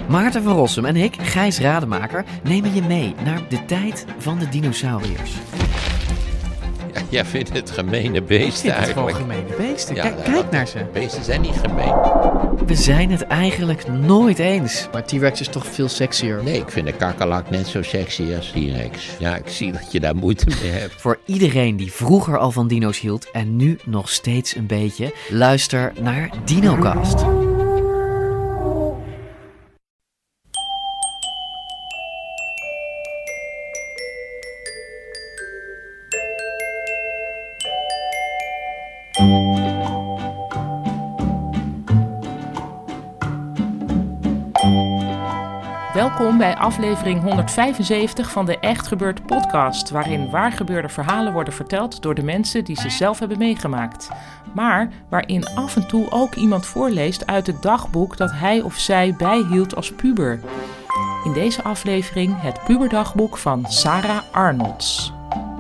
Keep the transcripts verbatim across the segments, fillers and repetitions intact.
Maarten van Rossum en ik, Gijs Rademaker, nemen je mee naar de tijd van de dinosauriërs. Ja, jij vindt het gemene beesten eigenlijk. Het gewoon gemene beesten. Ja, Kijk, ja, kijk naar ze. Beesten zijn niet gemeen. We zijn het eigenlijk nooit eens. Maar T-Rex is toch veel sexier. Nee, ik vind de kakkerlak net zo sexy als T-Rex. Ja, ik zie dat je daar moeite mee hebt. Voor iedereen die vroeger al van dino's hield en nu nog steeds een beetje, luister naar DinoCast. Welkom bij aflevering honderdvijfenzeventig van de Echt Gebeurd podcast, waarin waargebeurde verhalen worden verteld door de mensen die ze zelf hebben meegemaakt. Maar waarin af en toe ook iemand voorleest uit het dagboek dat hij of zij bijhield als puber. In deze aflevering het puberdagboek van Sarah Arnolds.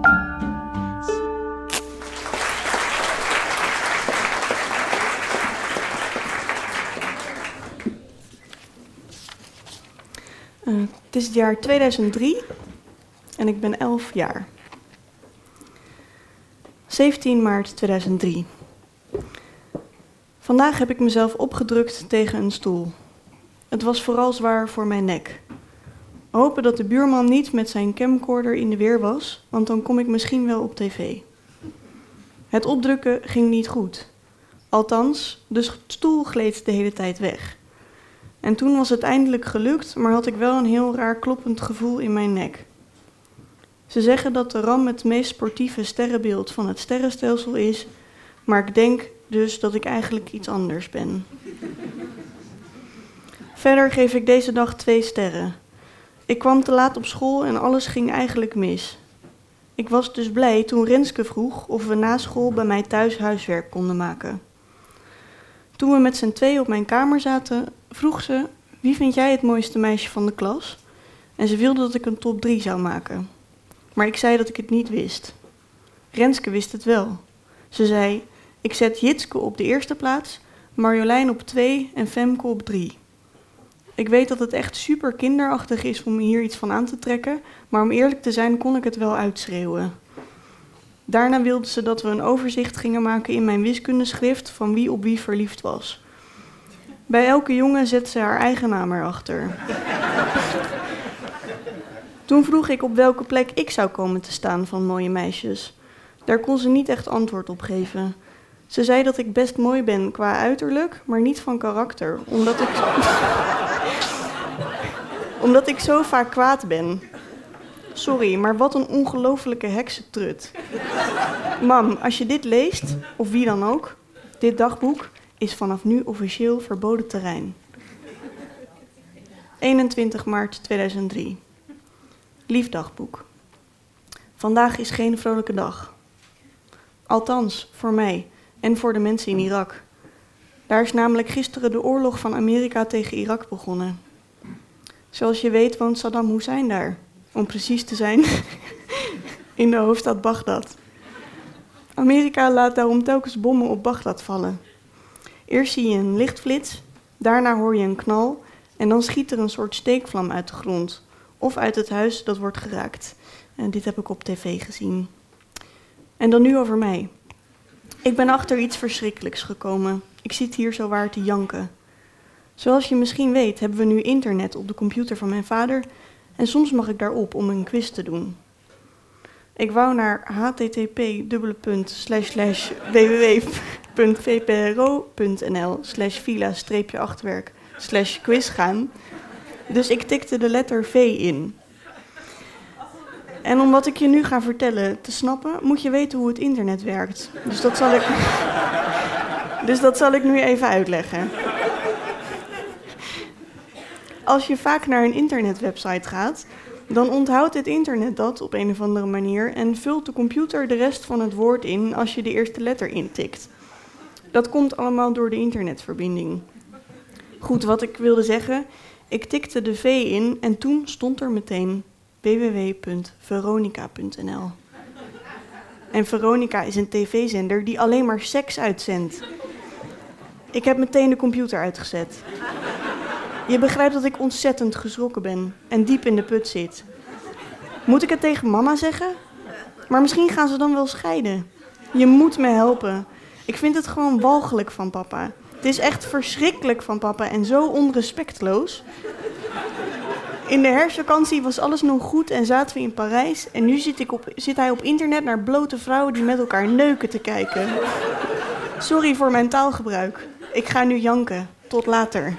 Uh, het is het jaar tweeduizend drie en ik ben elf jaar. zeventien maart tweeduizend drie. Vandaag heb ik mezelf opgedrukt tegen een stoel. Het was vooral zwaar voor mijn nek. Hopen dat de buurman niet met zijn camcorder in de weer was, want dan kom ik misschien wel op tv. Het opdrukken ging niet goed. Althans, de stoel gleed de hele tijd weg. En toen was het eindelijk gelukt, maar had ik wel een heel raar kloppend gevoel in mijn nek. Ze zeggen dat de ram het meest sportieve sterrenbeeld van het sterrenstelsel is, maar ik denk dus dat ik eigenlijk iets anders ben. Verder geef ik deze dag twee sterren. Ik kwam te laat op school en alles ging eigenlijk mis. Ik was dus blij toen Renske vroeg of we na school bij mij thuis huiswerk konden maken. Toen we met z'n tweeën op mijn kamer zaten, vroeg ze: wie vind jij het mooiste meisje van de klas? En ze wilde dat ik een top drie zou maken. Maar ik zei dat ik het niet wist. Renske wist het wel. Ze zei: ik zet Jitske op de eerste plaats, Marjolein op twee en Femke op drie. Ik weet dat het echt super kinderachtig is om hier iets van aan te trekken, maar om eerlijk te zijn kon ik het wel uitschreeuwen. Daarna wilde ze dat we een overzicht gingen maken in mijn wiskundeschrift van wie op wie verliefd was. Bij elke jongen zet ze haar eigen naam erachter. Toen vroeg ik op welke plek ik zou komen te staan van mooie meisjes. Daar kon ze niet echt antwoord op geven. Ze zei dat ik best mooi ben qua uiterlijk, maar niet van karakter, omdat ik, omdat ik zo vaak kwaad ben. Sorry, maar wat een ongelofelijke heksentrut. Mam, als je dit leest, of wie dan ook, dit dagboek is vanaf nu officieel verboden terrein. eenentwintig maart tweeduizend drie. Lief dagboek. Vandaag is geen vrolijke dag. Althans, voor mij en voor de mensen in Irak. Daar is namelijk gisteren de oorlog van Amerika tegen Irak begonnen. Zoals je weet woont Saddam Hussein daar. Om precies te zijn, in de hoofdstad Bagdad. Amerika laat daarom telkens bommen op Bagdad vallen. Eerst zie je een lichtflits, daarna hoor je een knal en dan schiet er een soort steekvlam uit de grond. Of uit het huis dat wordt geraakt. En dit heb ik op tv gezien. En dan nu over mij. Ik ben achter iets verschrikkelijks gekomen. Ik zit hier zowaar te janken. Zoals je misschien weet hebben we nu internet op de computer van mijn vader en soms mag ik daarop om een quiz te doen. Ik wou naar http slash slash www.vpro.nl slash villa-achterwerk slash quiz gaan. Dus ik tikte de letter V in. En om wat ik je nu ga vertellen te snappen, moet je weten hoe het internet werkt. Dus dat zal ik, dus dat zal ik nu even uitleggen. Als je vaak naar een internetwebsite gaat, dan onthoudt het internet dat op een of andere manier en vult de computer de rest van het woord in als je de eerste letter intikt. Dat komt allemaal door de internetverbinding. Goed, wat ik wilde zeggen, ik tikte de V in en toen stond er meteen w w w punt veronica punt n l. En Veronica is een tv-zender die alleen maar seks uitzendt. Ik heb meteen de computer uitgezet. Je begrijpt dat ik ontzettend geschrokken ben en diep in de put zit. Moet ik het tegen mama zeggen? Maar misschien gaan ze dan wel scheiden. Je moet me helpen. Ik vind het gewoon walgelijk van papa. Het is echt verschrikkelijk van papa en zo onrespectloos. In de herfstvakantie was alles nog goed en zaten we in Parijs. En nu zit, ik op, zit hij op internet naar blote vrouwen die met elkaar neuken te kijken. Sorry voor mijn taalgebruik. Ik ga nu janken. Tot later.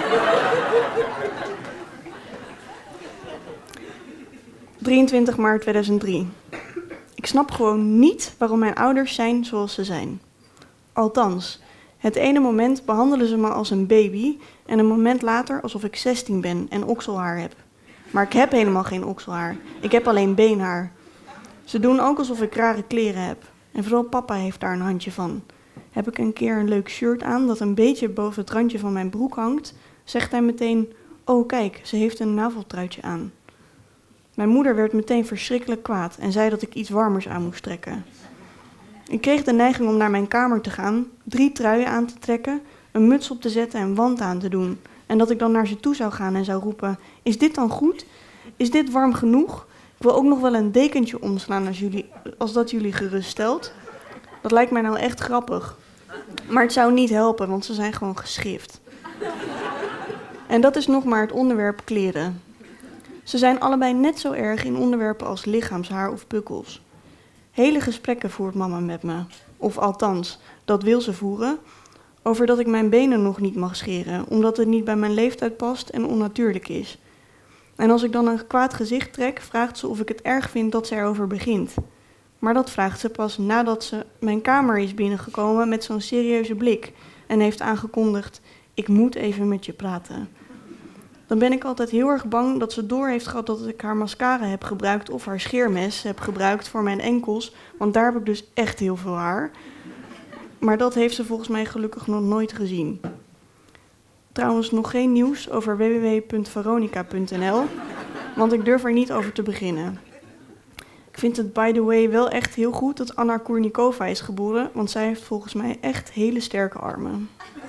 drieëntwintig maart tweeduizend drie. Ik snap gewoon niet waarom mijn ouders zijn zoals ze zijn. Althans, het ene moment behandelen ze me als een baby en een moment later alsof ik zestien ben en okselhaar heb. Maar ik heb helemaal geen okselhaar. Ik heb alleen beenhaar. Ze doen ook alsof ik rare kleren heb. En vooral papa heeft daar een handje van. Heb ik een keer een leuk shirt aan dat een beetje boven het randje van mijn broek hangt, zegt hij meteen, oh kijk, ze heeft een naveltruitje aan. Mijn moeder werd meteen verschrikkelijk kwaad en zei dat ik iets warmers aan moest trekken. Ik kreeg de neiging om naar mijn kamer te gaan, drie truien aan te trekken, een muts op te zetten en wand aan te doen. En dat ik dan naar ze toe zou gaan en zou roepen, is dit dan goed? Is dit warm genoeg? Ik wil ook nog wel een dekentje omslaan als, jullie, als dat jullie geruststelt. Dat lijkt mij nou echt grappig. Maar het zou niet helpen, want ze zijn gewoon geschift. En dat is nog maar het onderwerp kleren. Ze zijn allebei net zo erg in onderwerpen als lichaamshaar of pukkels. Hele gesprekken voert mama met me, of althans, dat wil ze voeren, over dat ik mijn benen nog niet mag scheren, omdat het niet bij mijn leeftijd past en onnatuurlijk is. En als ik dan een kwaad gezicht trek, vraagt ze of ik het erg vind dat ze erover begint. Maar dat vraagt ze pas nadat ze mijn kamer is binnengekomen met zo'n serieuze blik en heeft aangekondigd, ik moet even met je praten. Dan ben ik altijd heel erg bang dat ze door heeft gehad dat ik haar mascara heb gebruikt of haar scheermes heb gebruikt voor mijn enkels, want daar heb ik dus echt heel veel haar. Maar dat heeft ze volgens mij gelukkig nog nooit gezien. Trouwens nog geen nieuws over w w w punt veronica punt n l, want ik durf er niet over te beginnen. Ik vind het by the way wel echt heel goed dat Anna Kournikova is geboren, want zij heeft volgens mij echt hele sterke armen.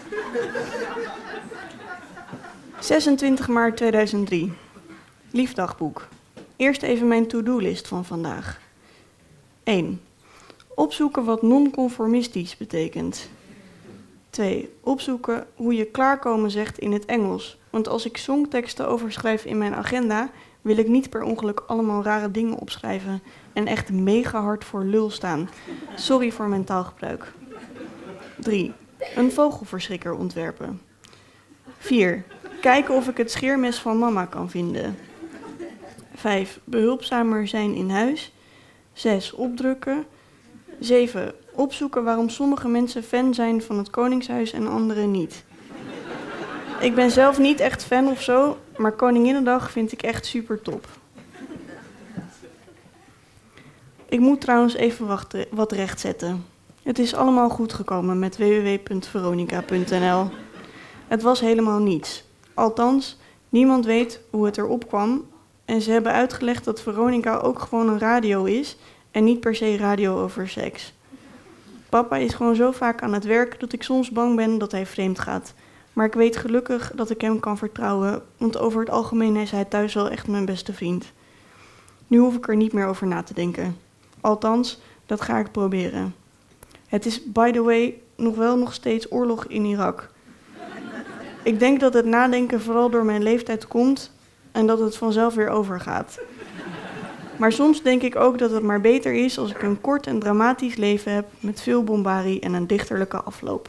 zesentwintig maart tweeduizend drie. Lief dagboek. Eerst even mijn to-do-list van vandaag. één. Opzoeken wat non-conformistisch betekent. twee. Opzoeken hoe je klaarkomen zegt in het Engels. Want als ik songteksten overschrijf in mijn agenda, wil ik niet per ongeluk allemaal rare dingen opschrijven en echt mega hard voor lul staan. Sorry voor mijn taalgebruik. drie. Een vogelverschrikker ontwerpen. vier. Kijken of ik het scheermes van mama kan vinden. vijf. Behulpzamer zijn in huis. zes. Opdrukken. zeven. Opzoeken waarom sommige mensen fan zijn van het Koningshuis en anderen niet. Ik ben zelf niet echt fan of zo, maar Koninginnedag vind ik echt super top. Ik moet trouwens even wachten, wat rechtzetten. Het is allemaal goed gekomen met w w w punt veronica punt n l. Het was helemaal niets. Althans, niemand weet hoe het erop kwam. En ze hebben uitgelegd dat Veronica ook gewoon een radio is en niet per se radio over seks. Papa is gewoon zo vaak aan het werk dat ik soms bang ben dat hij vreemd gaat. Maar ik weet gelukkig dat ik hem kan vertrouwen, want over het algemeen is hij thuis wel echt mijn beste vriend. Nu hoef ik er niet meer over na te denken. Althans, dat ga ik proberen. Het is, by the way, nog wel nog steeds oorlog in Irak. Ik denk dat het nadenken vooral door mijn leeftijd komt en dat het vanzelf weer overgaat. Maar soms denk ik ook dat het maar beter is als ik een kort en dramatisch leven heb met veel bombarie en een dichterlijke afloop.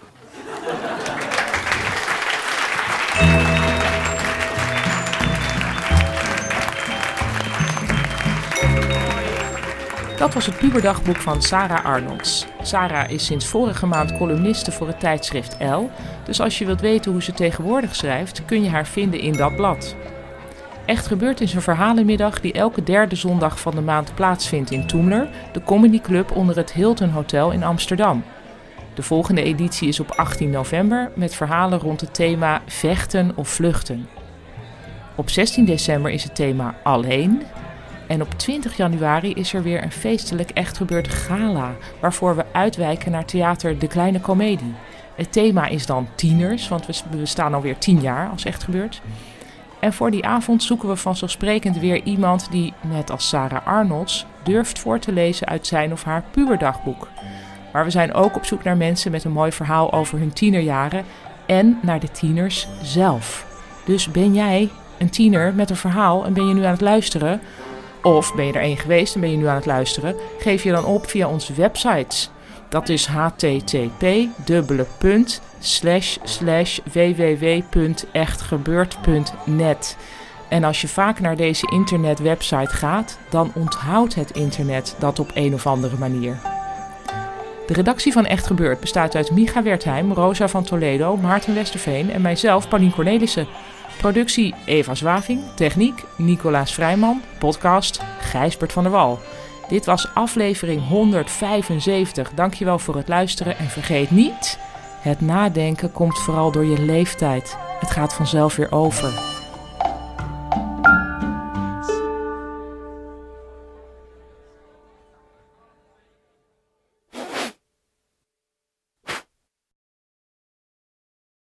Dat was het puberdagboek van Sarah Arnolds. Sarah is sinds vorige maand columniste voor het tijdschrift Elle, dus als je wilt weten hoe ze tegenwoordig schrijft, kun je haar vinden in dat blad. Echt Gebeurd is een verhalenmiddag die elke derde zondag van de maand plaatsvindt in Toemler, de comedyclub onder het Hilton Hotel in Amsterdam. De volgende editie is op achttien november met verhalen rond het thema vechten of vluchten. Op zestien december is het thema alleen. En op twintig januari is er weer een feestelijk Echt Gebeurd gala, waarvoor we uitwijken naar theater De Kleine Comedie. Het thema is dan tieners, want we, we staan alweer tien jaar als Echt Gebeurd. En voor die avond zoeken we vanzelfsprekend weer iemand die, net als Sarah Arnolds, durft voor te lezen uit zijn of haar puberdagboek. Maar we zijn ook op zoek naar mensen met een mooi verhaal over hun tienerjaren en naar de tieners zelf. Dus ben jij een tiener met een verhaal en ben je nu aan het luisteren? Of ben je er één geweest en ben je nu aan het luisteren? Geef je dan op via onze websites. Dat is http dubbele punt slash slash www punt echtgebeurd punt net. En als je vaak naar deze internetwebsite gaat, dan onthoudt het internet dat op een of andere manier. De redactie van Echt Gebeurd bestaat uit Micha Wertheim, Rosa van Toledo, Maarten Westerveen en mijzelf, Paulien Cornelissen. Productie Eva Zwaving, techniek Nicolaas Vrijman, podcast Gijsbert van der Wal. Dit was aflevering honderdvijfenzeventig. Dankjewel voor het luisteren en vergeet niet, het nadenken komt vooral door je leeftijd. Het gaat vanzelf weer over.